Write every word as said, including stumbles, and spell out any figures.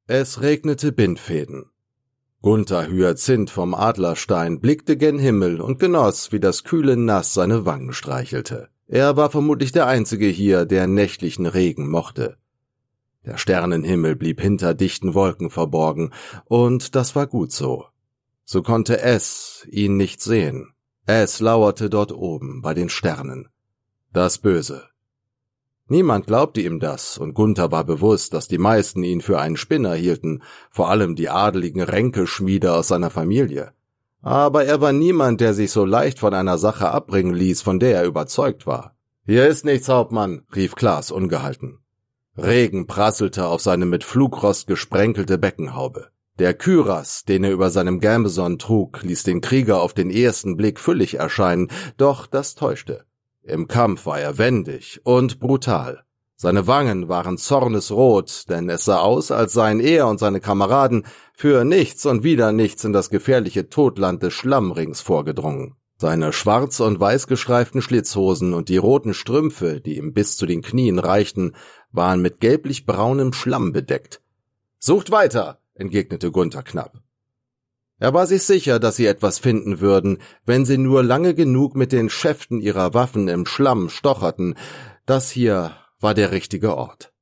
Es regnete Bindfäden. Gunther Hyazinth vom Adlerstein blickte gen Himmel und genoss, wie das kühle Nass seine Wangen streichelte. Er war vermutlich der Einzige hier, der nächtlichen Regen mochte. Der Sternenhimmel blieb hinter dichten Wolken verborgen, und das war gut so. So konnte es ihn nicht sehen. Es lauerte dort oben bei den Sternen. Das Böse. Niemand glaubte ihm das, und Gunther war bewusst, dass die meisten ihn für einen Spinner hielten, vor allem die adeligen Ränkeschmiede aus seiner Familie. Aber er war niemand, der sich so leicht von einer Sache abbringen ließ, von der er überzeugt war. »Hier ist nichts, Hauptmann«, rief Klaas ungehalten. Regen prasselte auf seine mit Flugrost gesprenkelte Beckenhaube. Der Kyras, den er über seinem Gambeson trug, ließ den Krieger auf den ersten Blick füllig erscheinen, doch das täuschte. Im Kampf war er wendig und brutal. Seine Wangen waren zornesrot, denn es sah aus, als seien er und seine Kameraden für nichts und wieder nichts in das gefährliche Todland des Schlammrings vorgedrungen. Seine schwarz- und weiß gestreiften Schlitzhosen und die roten Strümpfe, die ihm bis zu den Knien reichten, waren mit gelblich-braunem Schlamm bedeckt. »Sucht weiter«, entgegnete Gunther knapp. Er war sich sicher, dass sie etwas finden würden, wenn sie nur lange genug mit den Schäften ihrer Waffen im Schlamm stocherten. Das hier war der richtige Ort.